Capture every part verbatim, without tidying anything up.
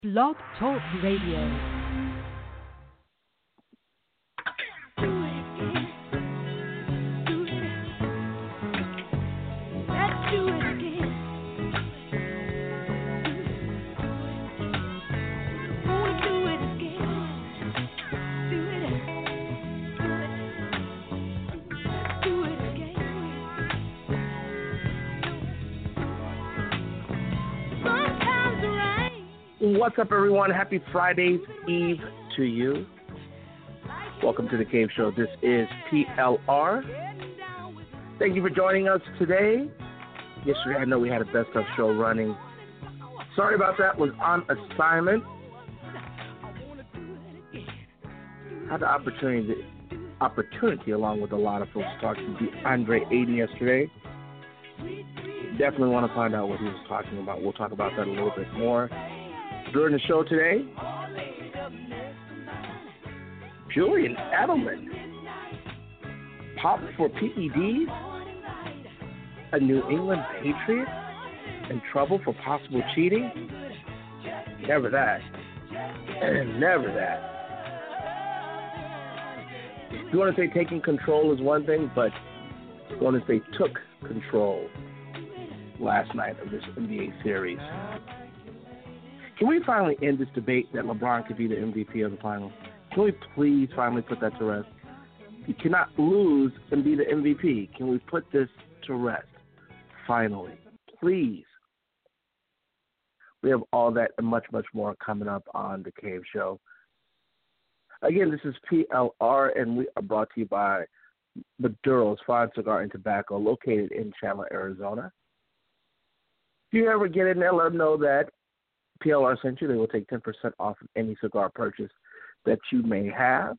Blog Talk Radio. What's up, everyone? Happy Friday's Eve to you. Welcome to the Cave Show. This is P L R. Thank you for joining us today. Yesterday, I know we had a best of show running. Sorry about that. Was on assignment. Had the opportunity, opportunity along with a lot of folks, to talk to DeAndre Ayton yesterday. Definitely want to find out what he was talking about. We'll talk about that a little bit more during the show today. Julian Edelman popped for P E Ds. A New England Patriot in trouble for possible cheating. Never that. Never that. You want to say taking control is one thing, but you want to say took control last night of this N B A series. Can we finally end this debate that LeBron could be the M V P of the finals? Can we please finally put that to rest? You cannot lose and be the M V P. Can we put this to rest? Finally. Please. We have all that and much, much more coming up on The Cave Show. Again, this is P L R, and we are brought to you by Maduro's Fine Cigar and Tobacco, located in Chandler, Arizona. If you ever get in there, let them know that P L R sent you. They will take ten percent off of any cigar purchase that you may have.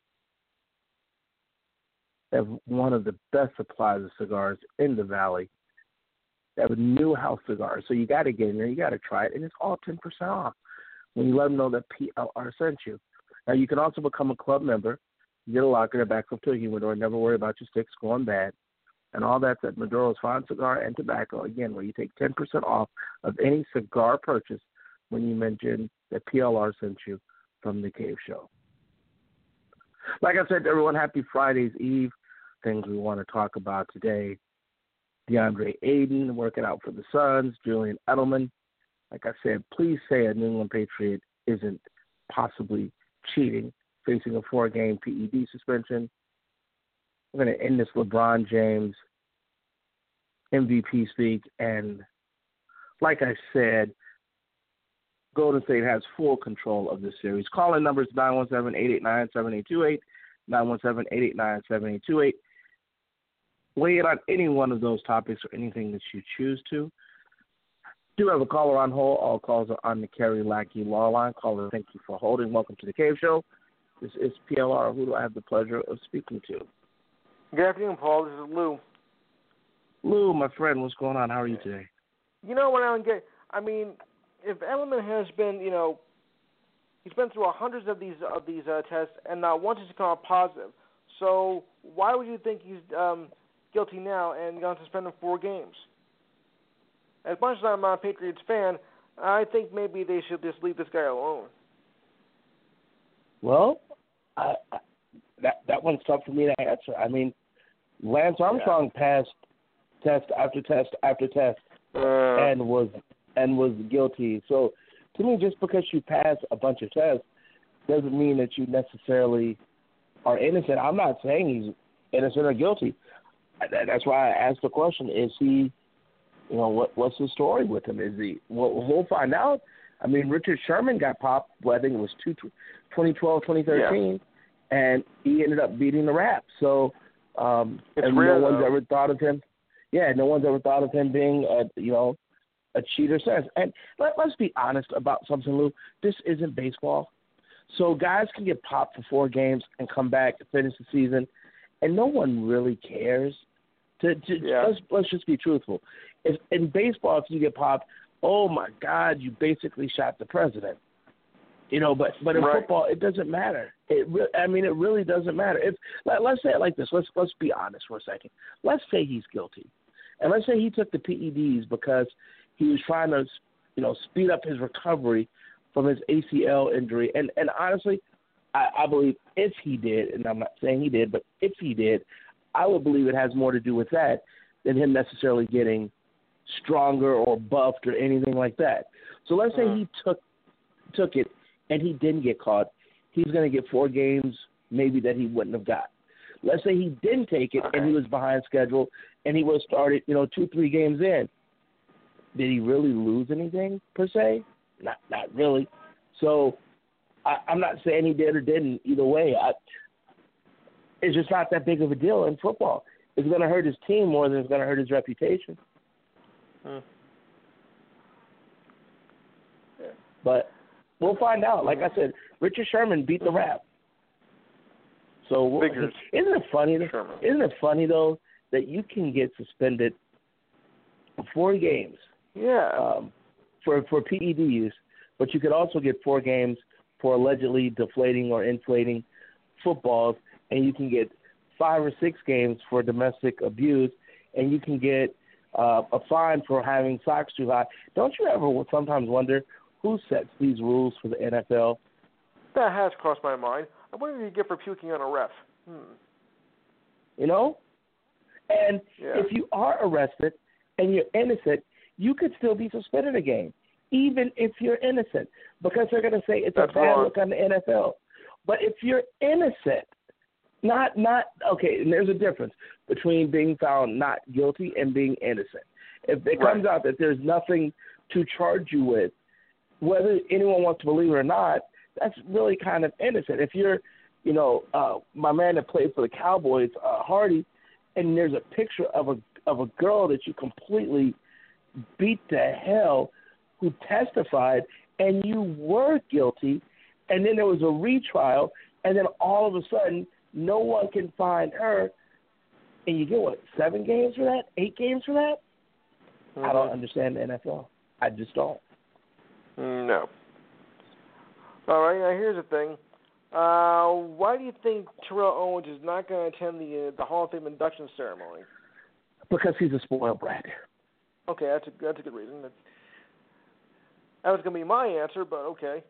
They have one of the best supplies of cigars in the Valley. They have a new house cigar, so you got to get in there. You got to try it, and it's all ten percent off when you let them know that P L R sent you. Now, you can also become a club member. You get a locker that backs up to a humidor. Never worry about your sticks going bad. And all that's at Maduro's Fine Cigar and Tobacco, again, where you take ten percent off of any cigar purchase when you mention that P L R sent you from The Cave Show. Like I said, everyone, happy Friday's Eve. Things we want to talk about today. DeAndre Ayton working out for the Suns. Julian Edelman. Like I said, please say a New England Patriot isn't possibly cheating, facing a four-game P E D suspension. We're going to end this LeBron James M V P speak. And like I said, Golden State has full control of this series. Call-in number is nine one seven, eight eight nine, seven eight two eight, nine one seven, eight eight nine, seven eight two eight. Weigh in on any one of those topics or anything that you choose to. Do have a caller on hold. All calls are on the Kerry Lackey Law Line. Caller, thank you for holding. Welcome to the Cave Show. This is P L R. Who do I have the pleasure of speaking to? Good afternoon, Paul. This is Lou. Lou, my friend, what's going on? How are you today? You know what I don't get? I mean, if Edelman has been, you know, he's been through hundreds of these of these uh, tests, and not once has he come out positive. So why would you think he's um, guilty now and going to suspend him four games? As much as I'm a Patriots fan, I think maybe they should just leave this guy alone. Well, I, I, that that one's tough for me to answer. I mean, Lance Armstrong yeah. passed test after test after test uh, and was and was guilty. So to me, just because you pass a bunch of tests doesn't mean that you necessarily are innocent. I'm not saying he's innocent or guilty. That's why I asked the question: is he? You know, what what's the story with him? Is he? Well, we'll find out. I mean, Richard Sherman got popped. Well, I think it was two, twenty twelve, twenty thirteen, yeah. and he ended up beating the rap. So, um, and real, no one's though. ever thought of him. Yeah, no one's ever thought of him being a you know a cheater since. And let, let's be honest about something, Lou. This isn't baseball, so guys can get popped for four games and come back to finish the season, and no one really cares. To, to, yeah. let's let's just be truthful. If, in baseball, if you get popped, oh my God, you basically shot the president. You know, but but in right. football, it doesn't matter. It re- I mean, it really doesn't matter. If let, let's say it like this. Let's let's be honest for a second. Let's say he's guilty, and let's say he took the P E Ds because he was trying to, you know, speed up his recovery from his A C L injury. And, and honestly, I, I believe if he did, and I'm not saying he did, but if he did, I would believe it has more to do with that than him necessarily getting stronger or buffed or anything like that. So let's say he took took it and he didn't get caught. He's going to get four games maybe that he wouldn't have got. Let's say he didn't take it and he was behind schedule and he was started, you know, two, three games in. Did he really lose anything per se? Not not really. So I, I'm not saying he did or didn't. Either way, I, it's just not that big of a deal in football. It's going to hurt his team more than it's going to hurt his reputation. Hmm. Yeah. But we'll find out. Like I said, Richard Sherman beat the rap. So we'll, Figures. isn't it funny? Sherman. Isn't it funny though that you can get suspended for four games? Yeah. Um, for for P E D use, but you could also get four games for allegedly deflating or inflating footballs, and you can get five or six games for domestic abuse, and you can get uh, a fine for having socks too high. Don't you ever sometimes wonder who sets these rules for the N F L? That has crossed my mind. I wonder what you get for puking on a ref. Hmm. You know? And Yeah. if you are arrested and you're innocent, you could still be suspended a game, even if you're innocent, because they're going to say it's That's a bad wrong. look on the N F L. But if you're innocent, not not okay, and there's a difference between being found not guilty and being innocent. If it Right. comes out that there's nothing to charge you with, whether anyone wants to believe it or not, that's really kind of innocent. If you're, you know, uh, my man that played for the Cowboys, uh, Hardy, and there's a picture of a of a girl that you completely beat to hell who testified, and you were guilty, and then there was a retrial, and then all of a sudden no one can find her, and you get, what, seven games for that? Eight games for that? Mm-hmm. I don't understand the N F L. I just don't. No. All right, now here's the thing. Uh, why do you think Terrell Owens is not going to attend the uh, the Hall of Fame induction ceremony? Because he's a spoiled brat. Okay, that's a that's a good reason. That's, that was going to be my answer, but okay.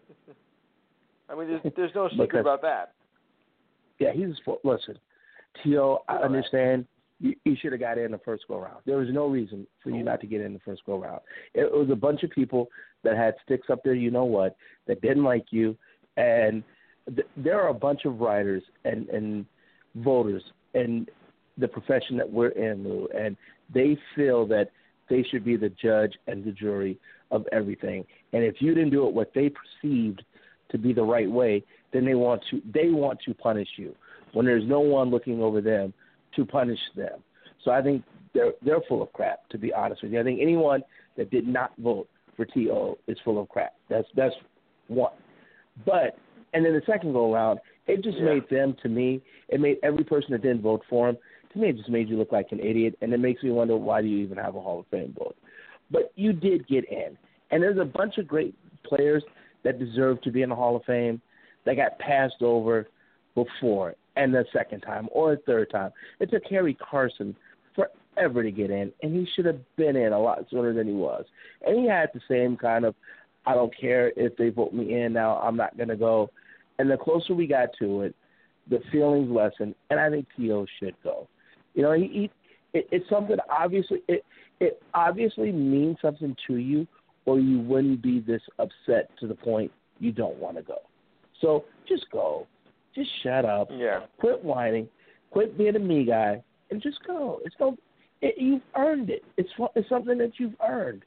I mean, there's there's no secret Because- about that. Yeah, he's a spoiled. Listen, T O, I All right. understand. You, you should have got in the first go-round. There was no reason for you not to get in the first go-round. It, it was a bunch of people that had sticks up there, you know what, that didn't like you, and th- there are a bunch of writers and, and voters in the profession that we're in, Lou, and they feel that they should be the judge and the jury of everything. And if you didn't do it what they perceived to be the right way, then they want to they want to punish you when there's no one looking over them to punish them. So I think they're they're full of crap, to be honest with you. I think anyone that did not vote for T O is full of crap. That's that's one. But and then the second go around, it just Yeah. made them, to me, it made every person that didn't vote for him, to me it just made you look like an idiot, and it makes me wonder, why do you even have a Hall of Fame vote? But you did get in. And there's a bunch of great players that deserve to be in the Hall of Fame that got passed over before and the second time or a third time. It took Harry Carson forever to get in, and he should have been in a lot sooner than he was. And he had the same kind of, I don't care if they vote me in now, I'm not going to go. And the closer we got to it, the feelings lessened, and I think T O should go. You know, he, he it, it's something obviously, it, it obviously means something to you, or you wouldn't be this upset to the point you don't want to go. So just go. Just shut up. Yeah. Quit whining. Quit being a me guy, and just go. It's no. It, you've earned it. It's it's something that you've earned.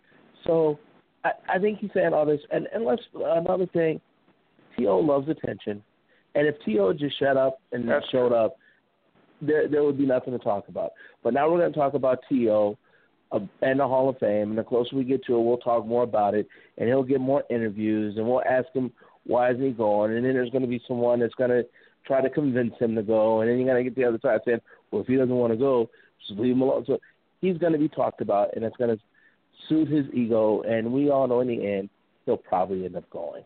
So I, I think he's saying all this. And, and let's another thing. T O loves attention, and if T O just shut up and That's showed true. up, there there would be nothing to talk about. But now we're going to talk about T O uh, and the Hall of Fame, and the closer we get to it, we'll talk more about it, and he'll get more interviews, and we'll ask him why is he going, and then there's going to be someone that's going to try to convince him to go, and then you're going to get the other side saying, well, if he doesn't want to go, just leave him alone. So he's going to be talked about, and it's going to soothe his ego, and we all know in the end he'll probably end up going.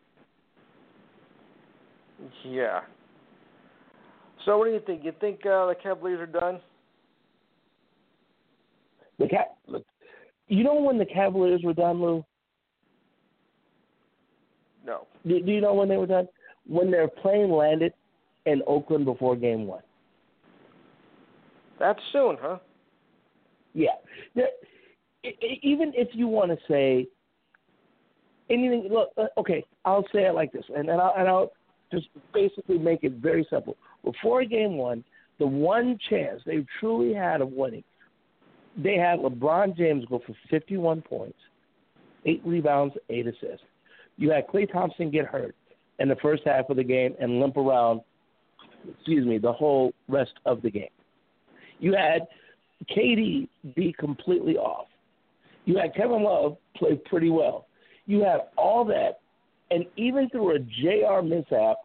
Yeah. So what do you think? You think uh, the Cavaliers are done? The Ca- look, you know when the Cavaliers were done, Lou? No. Do, do you know when they were done? When their plane landed in Oakland before Game One. That's soon, huh? Yeah. There, even if you want to say anything, look, okay, I'll say it like this, and, and, I'll, and I'll just basically make it very simple. Before Game One, the one chance they truly had of winning, they had LeBron James go for fifty-one points, eight rebounds, eight assists. You had Klay Thompson get hurt in the first half of the game and limp around, excuse me, the whole rest of the game. You had K D be completely off. You had Kevin Love play pretty well. You had all that, and even through a J R mishap,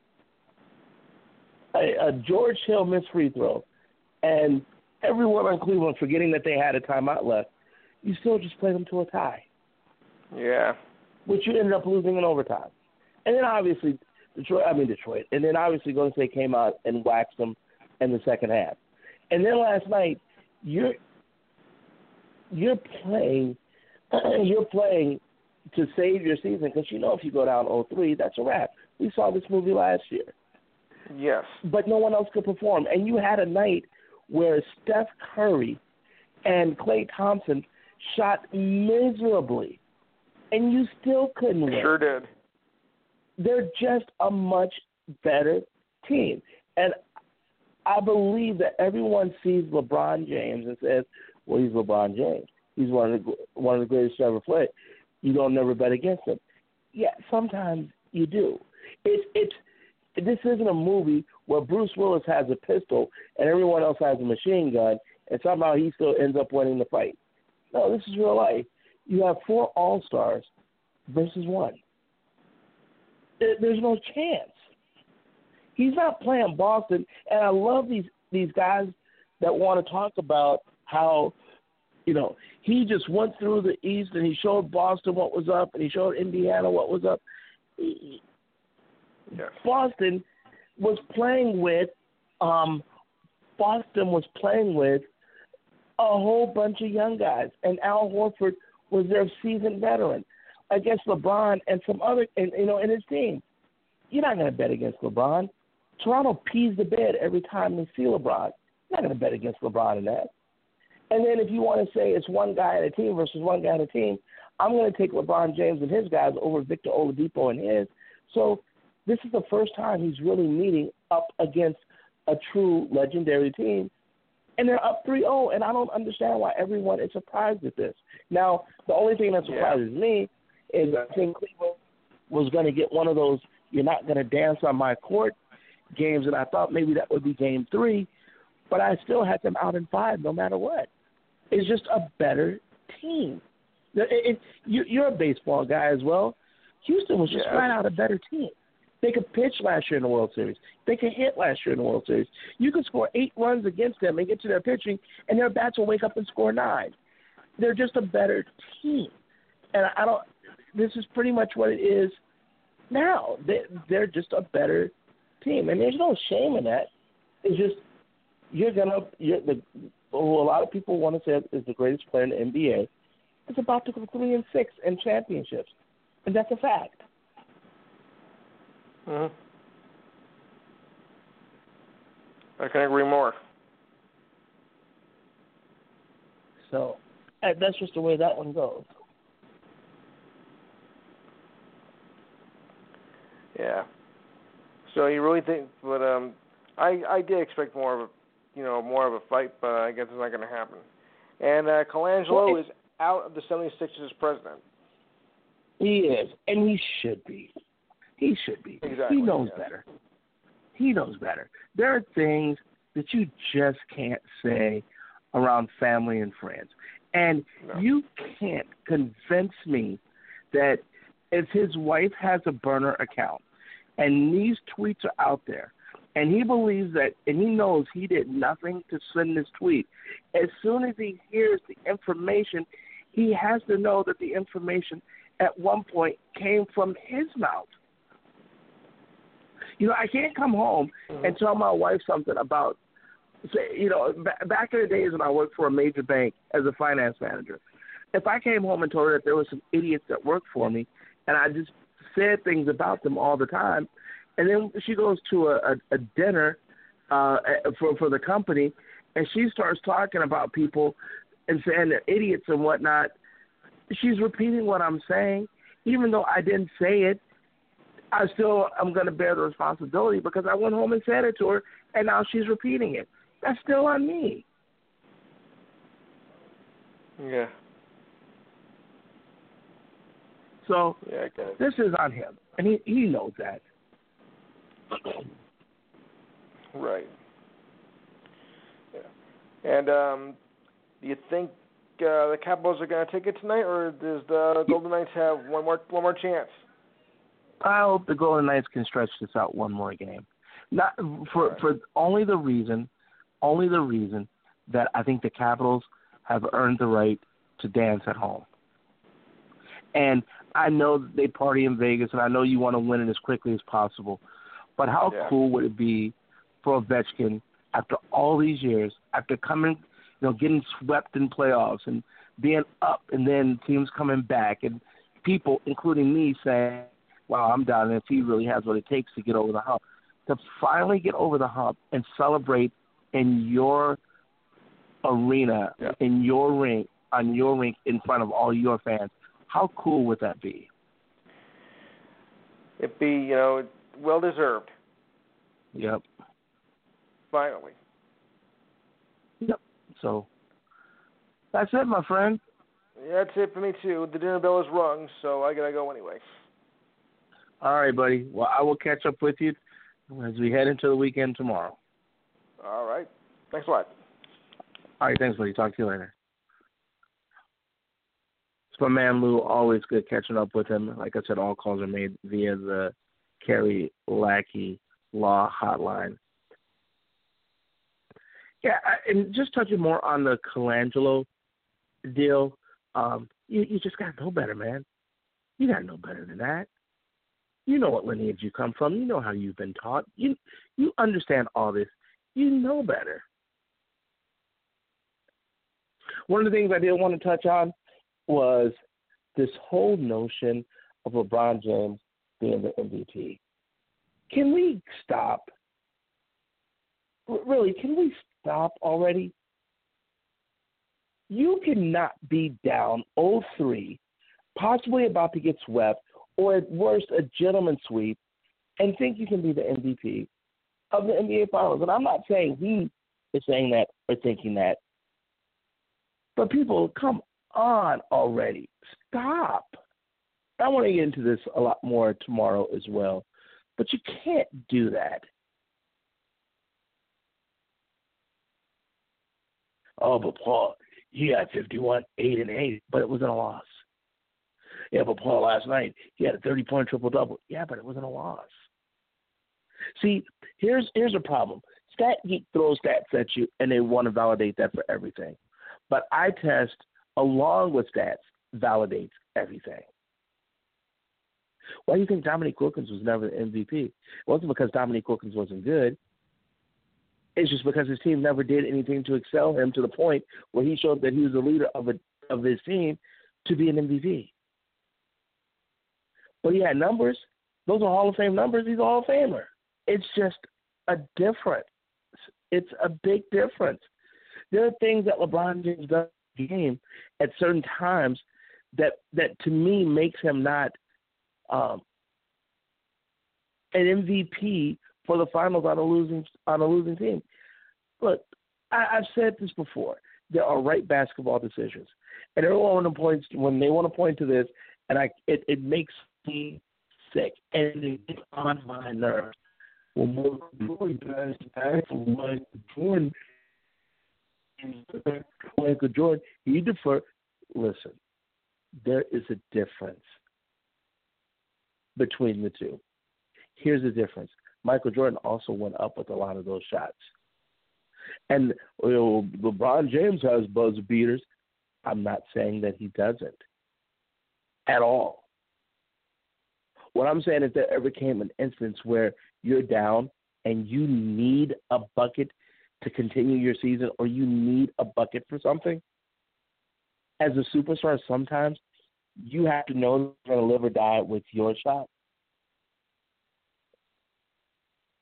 a, a George Hill missed free throw, and everyone on Cleveland forgetting that they had a timeout left, you still just played them to a tie. Yeah. Which you ended up losing in overtime. And then obviously, Detroit, I mean Detroit, and then obviously Golden State came out and waxed them in the second half. And then last night, you're you're playing you're playing to save your season because you know if you go down oh three, that's a wrap. We saw this movie last year. Yes. But no one else could perform. And you had a night where Steph Curry and Klay Thompson shot miserably, and you still couldn't win. Sure did. They're just a much better team. And I believe that everyone sees LeBron James and says, well, he's LeBron James. He's one of the, one of the greatest to ever play. You don't never bet against him. Yeah, sometimes you do. It's it's this isn't a movie where Bruce Willis has a pistol and everyone else has a machine gun, and somehow he still ends up winning the fight. No, this is real life. You have four All-Stars versus one. There's no chance. He's not playing Boston, and I love these these guys that want to talk about how, you know, he just went through the East and he showed Boston what was up and he showed Indiana what was up. Yes. Boston was playing with, um, Boston was playing with a whole bunch of young guys, and Al Horford was their seasoned veteran against LeBron and some other, and you know, and his team. You're not going to bet against LeBron. Toronto pees the bed every time they see LeBron. You're not going to bet against LeBron in that. And then if you want to say it's one guy on a team versus one guy on a team, I'm going to take LeBron James and his guys over Victor Oladipo and his. So this is the first time he's really meeting up against a true legendary team. And they're up three oh, and I don't understand why everyone is surprised at this. Now, the only thing that surprises yeah. me is I think Cleveland was going to get one of those you're not going to dance on my court games, and I thought maybe that would be game three, but I still had them out in five no matter what. It's just a better team. It, it, you, you're a baseball guy as well. Houston was just yeah. flat out a better team. They could pitch last year in the World Series. They could hit last year in the World Series. You could score eight runs against them and get to their pitching, and their bats will wake up and score nine. They're just a better team. And I don't – this is pretty much what it is now. They, they're just a better team. And there's no shame in that. It's just you're going to – you're the who a lot of people want to say is the greatest player in the N B A. It's about to go three and six in championships. And that's a fact. Mm-hmm. I can agree more. So that's just the way that one goes. Yeah. So you really think, but um, I I did expect more of a, you know, more of a fight, but I guess it's not going to happen. And uh, Colangelo well, is out of the seventy-sixers president. He is, and he should be. He should be. Exactly, he knows yeah. better. He knows better. There are things that you just can't say around family and friends. And no. you can't convince me that if his wife has a burner account and these tweets are out there and he believes that, and he knows he did nothing to send this tweet, as soon as he hears the information, he has to know that the information at one point came from his mouth. You know, I can't come home mm-hmm. and tell my wife something about, say, you know, b- back in the days when I worked for a major bank as a finance manager, if I came home and told her that there were some idiots that worked for me, and I just said things about them all the time. And then she goes to a, a, a dinner uh, for for the company, and she starts talking about people and saying they're idiots and whatnot. She's repeating what I'm saying, even though I didn't say it. I still am going to bear the responsibility because I went home and said it to her, and now she's repeating it. That's still on me. Yeah. So yeah, I get it. This is on him, and he, he knows that. Right. Yeah. And um, do you think uh, the Capitals are going to take it tonight, or does the Golden Knights have one more one more chance? I hope the Golden Knights can stretch this out one more game. Not for right. for only the reason, only the reason that I think the Capitals have earned the right to dance at home. And I know that they party in Vegas, and I know you want to win it as quickly as possible. But how yeah. cool would it be for Ovechkin after all these years, after coming, you know, getting swept in playoffs and being up, and then teams coming back, and people, including me, saying, "Wow, I'm down," and if he really has what it takes to get over the hump, to finally get over the hump and celebrate in your arena, yeah. in your rink, on your rink, in front of all your fans. How cool would that be? It'd be, you know, well deserved. Yep. Finally. Yep. So that's it, my friend. Yeah, that's it for me too. The dinner bell is rung, so I gotta go anyway. All right, buddy. Well, I will catch up with you as we head into the weekend tomorrow. All right. Thanks a lot. All right, thanks, buddy. Talk to you later. It's my man Lou. Always good catching up with him. Like I said, all calls are made via the Kerry Lackey Law Hotline. Yeah, and just touching more on the Colangelo deal, um, you, you just got to know better, man. You got to know better than that. You know what lineage you come from. You know how you've been taught. You you understand all this. You know better. One of the things I did want to touch on was this whole notion of LeBron James being the M V P. Can we stop? Really, can we stop already? You cannot be down oh three, possibly about to get swept, or at worst a gentleman sweep, and think you can be the M V P of the N B A Finals. And I'm not saying he is saying that or thinking that. But people, come on already. Stop. I want to get into this a lot more tomorrow as well. But you can't do that. Oh, but Paul, he had fifty-one, eight, and eight, but it wasn't a loss. Yeah, but Paul, last night, he had a thirty-point triple-double. Yeah, but it wasn't a loss. See, here's here's a problem. Stat Geek throws stats at you, and they want to validate that for everything. But eye test, along with stats, validates everything. Why do you think Dominique Wilkins was never the M V P? It wasn't because Dominique Wilkins wasn't good. It's just because his team never did anything to excel him to the point where he showed that he was the leader of a, of his team to be an M V P. But he had numbers. Those are Hall of Fame numbers. He's a Hall of Famer. It's just a difference. It's a big difference. There are things that LeBron James does in the game at certain times that, that to me makes him not um, an M V P for the finals on a losing on a losing team. Look, I, I've said this before. There are right basketball decisions, and everyone points when they want to point to this, and I it, it makes me sick, and it gets on my nerves. Well, Michael Jordan passed back from Michael Jordan. Michael Jordan, he deferred. Listen, there is a difference between the two. Here's the difference. Michael Jordan also went up with a lot of those shots. And you know, LeBron James has buzzer beaters. I'm not saying that he doesn't at all. What I'm saying is there ever came an instance where you're down and you need a bucket to continue your season, or you need a bucket for something. As a superstar, sometimes you have to know you're going to live or die with your shot.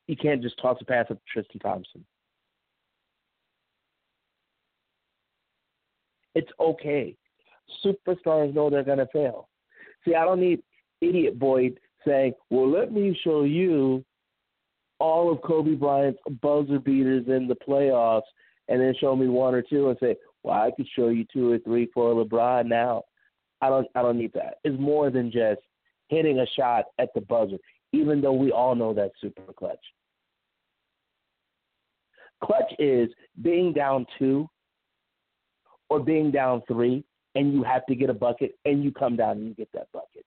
You can't just toss a pass up to Tristan Thompson. It's okay. Superstars know they're going to fail. See, I don't need idiot Boyd saying, well, let me show you all of Kobe Bryant's buzzer beaters in the playoffs and then show me one or two and say, well, I could show you two or three for LeBron now. I don't I don't need that. It's more than just hitting a shot at the buzzer, even though we all know that's super clutch. Clutch is being down two or being down three, and you have to get a bucket, and you come down and you get that bucket.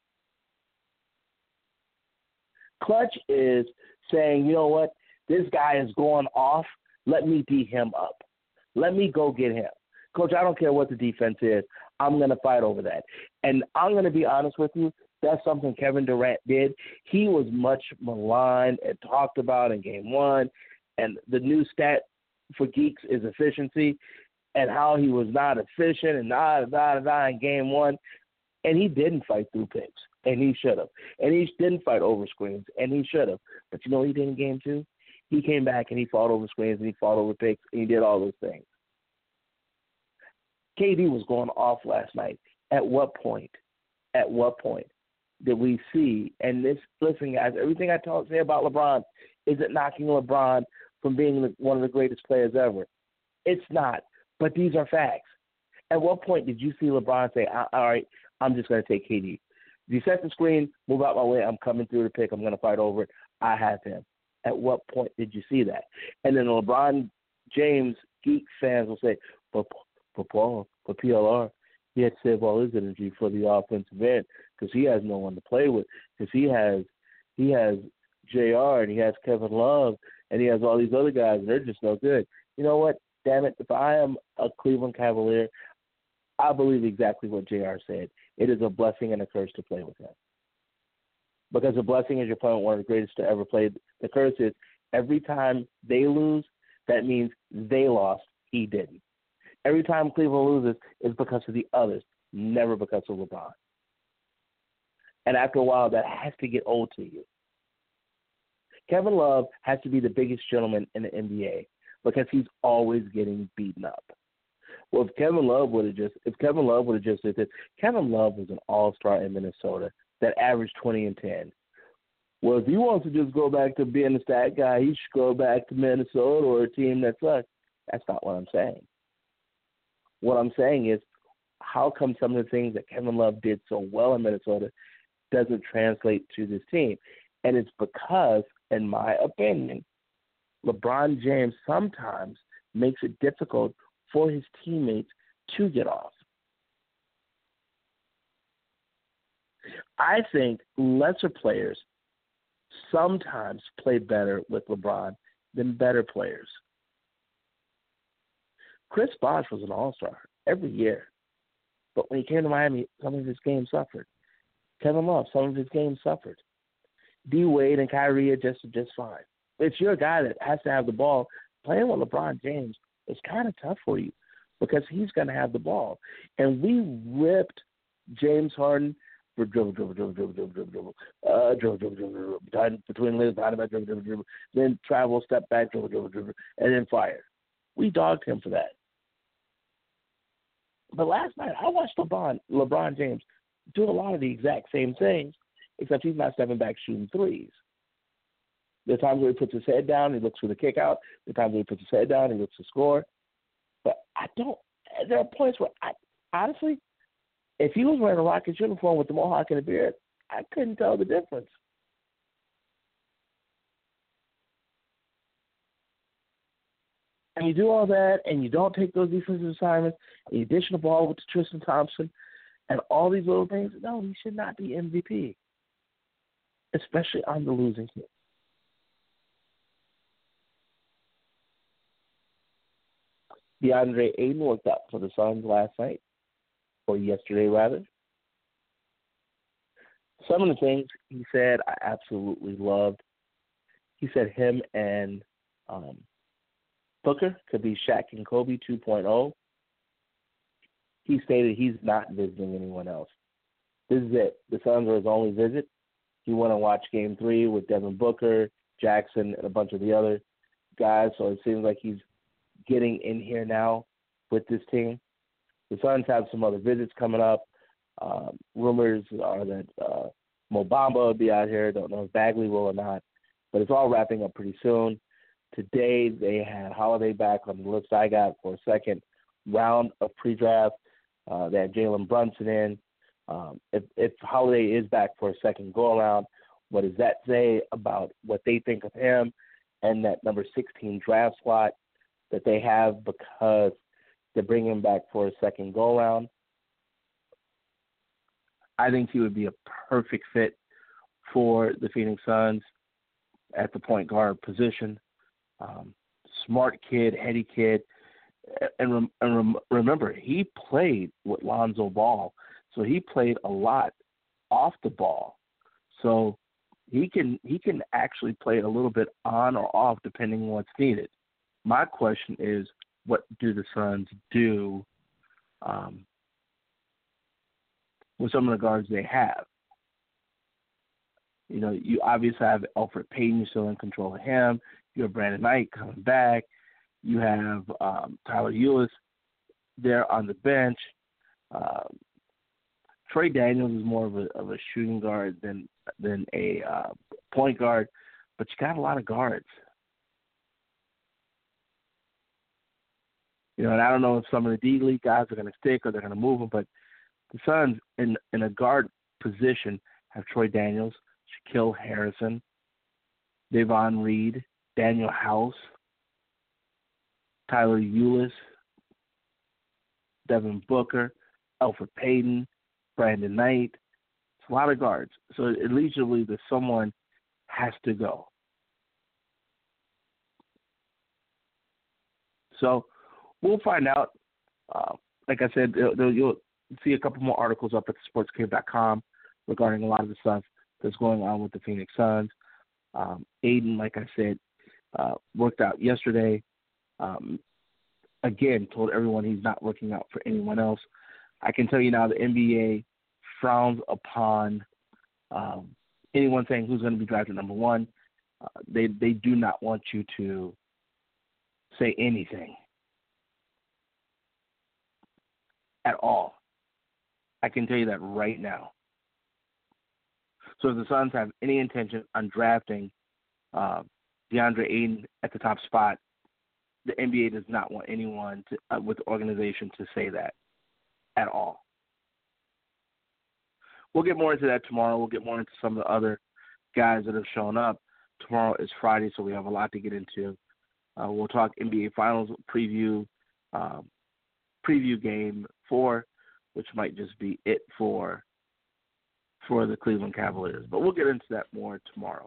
Clutch is saying, you know what, this guy is going off. Let me D him up. Let me go get him. Coach, I don't care what the defense is. I'm going to fight over that. And I'm going to be honest with you, that's something Kevin Durant did. He was much maligned and talked about in game one. And the new stat for geeks is efficiency and how he was not efficient and da, da, da, da in game one. And he didn't fight through picks, and he should have. And he didn't fight over screens, and he should have. But you know what he did in game two? He came back and he fought over screens and he fought over picks and he did all those things. K D was going off last night. At what point? At what point did we see? And this, listen, guys, everything I talk say about LeBron isn't knocking LeBron from being the, one of the greatest players ever. It's not. But these are facts. At what point did you see LeBron say, all right, I'm just going to take K D? You set the screen, move out my way, I'm coming through the pick, I'm going to fight over it, I have him. At what point did you see that? And then LeBron James geek fans will say, but for Paul, for P L R, he had to save all his energy for the offensive end because he has no one to play with, because he has he has J R and he has Kevin Love and he has all these other guys and they're just no good. You know what? Damn it, if I am a Cleveland Cavalier, I believe exactly what J R said. It is a blessing and a curse to play with him. Because the blessing is you're playing with one of the greatest to ever play. The curse is every time they lose, that means they lost, he didn't. Every time Cleveland loses is because of the others, never because of LeBron. And after a while, that has to get old to you. Kevin Love has to be the biggest gentleman in the N B A because he's always getting beaten up. Well, if Kevin Love would have just, if Kevin Love would have just did this, Kevin Love was an all-star in Minnesota that averaged twenty and ten. Well, if he wants to just go back to being a stat guy, he should go back to Minnesota or a team that sucks. That's not what I'm saying. What I'm saying is, how come some of the things that Kevin Love did so well in Minnesota doesn't translate to this team? And it's because, in my opinion, LeBron James sometimes makes it difficult for his teammates to get off. I think lesser players sometimes play better with LeBron than better players. Chris Bosh was an all-star every year. But when he came to Miami, some of his games suffered. Kevin Love, some of his games suffered. D. Wade and Kyrie adjusted just fine. If you're a guy that has to have the ball, playing with LeBron James is kind of tough for you because he's going to have the ball. And we ripped James Harden for dribble, dribble, dribble, dribble, dribble, dribble, dribble, uh, dribble, dribble, dribble, dribble, dribble, between legs, behind the back, dribble, dribble, dribble, then travel, step back, dribble, dribble, dribble, and then fire. We dogged him for that. But last night, I watched LeBron, LeBron James do a lot of the exact same things, except he's not stepping back shooting threes. There are times where he puts his head down, he looks for the kick out. There are times where he puts his head down, he looks to score. But I don't – there are points where, I honestly, if he was wearing a Rockets uniform with the mohawk and the beard, I couldn't tell the difference. And you do all that, and you don't take those defensive assignments, and you dish the ball with Tristan Thompson, and all these little things. No, he should not be M V P, especially on the losing team. DeAndre Ayton worked out for the Suns last night, or yesterday rather. Some of the things he said I absolutely loved. He said him and um, Booker could be Shaq and Kobe two point oh. He stated he's not visiting anyone else. This is it. The Suns are his only visit. He went and watched Game three with Devin Booker, Jackson and a bunch of the other guys. So it seems like he's getting in here now with this team. The Suns have some other visits coming up. Um, rumors are that uh, Mo Bamba will be out here. Don't know if Bagley will or not. But it's all wrapping up pretty soon. Today they had Holiday back on the list I got for a second round of pre-draft. Uh, they had Jalen Brunson in. Um, if, if Holiday is back for a second go-around, what does that say about what they think of him and that number sixteen draft slot that they have because they're bringing him back for a second go-around? I think he would be a perfect fit for the Phoenix Suns at the point guard position. Um, smart kid, heady kid. And, rem- and rem- remember, he played with Lonzo Ball, so he played a lot off the ball. So he can he can actually play a little bit on or off depending on what's needed. My question is, what do the Suns do um, with some of the guards they have? You know, you obviously have Elfrid Payton, you're still in control of him. You have Brandon Knight coming back. You have um, Tyler Ulis there on the bench. Um, Troy Daniels is more of a, of a shooting guard than than a uh, point guard, but you got a lot of guards. You know, and I don't know if some of the D League guys are going to stick or they're going to move them, but the Suns in in a guard position have Troy Daniels, Shaquille Harrison, Davon Reed, Daniel House, Tyler Ulis, Devin Booker, Elfrid Payton, Brandon Knight. It's a lot of guards. So it leads you to believe that someone has to go. So we'll find out. Uh, like I said, you'll see a couple more articles up at the sports cave dot com regarding a lot of the stuff that's going on with the Phoenix Suns. Um, Aiden, like I said, uh, worked out yesterday. Um, again, told everyone he's not working out for anyone else. I can tell you now the N B A frowns upon um, anyone saying who's going to be drafted number one. Uh, they they do not want you to say anything at all. I can tell you that right now. So if the Suns have any intention on drafting uh, DeAndre Ayton at the top spot, the N B A does not want anyone to, uh, with the organization to say that at all. We'll get more into that tomorrow. We'll get more into some of the other guys that have shown up. Tomorrow is Friday, so we have a lot to get into. Uh, we'll talk N B A Finals preview, um, preview game four, which might just be it for for the Cleveland Cavaliers. But we'll get into that more tomorrow.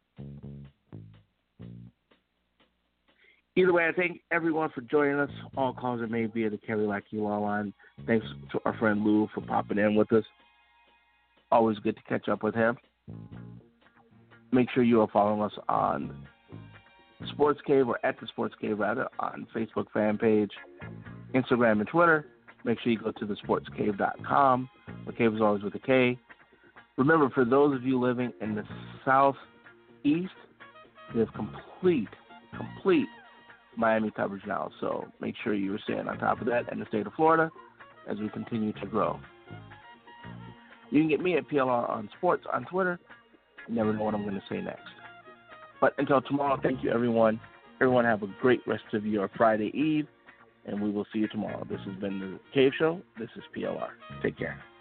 Either way, I thank everyone for joining us. All calls are made via the Kelly Lackey Law Line. Thanks to our friend Lou for popping in with us. Always good to catch up with him. Make sure you are following us on Sports Cave, or at the Sports Cave rather, on Facebook fan page, Instagram, and Twitter. Make sure you go to the sports cave dot com. The cave is always with a K. Remember, for those of you living in the southeast, we have complete, complete Miami coverage now. So make sure you are staying on top of that in the state of Florida as we continue to grow. You can get me at P L R on Sports on Twitter. You never know what I'm going to say next. But until tomorrow, thank you, everyone. Everyone have a great rest of your Friday Eve, and we will see you tomorrow. This has been the Cave Show. This is P L R. Take care.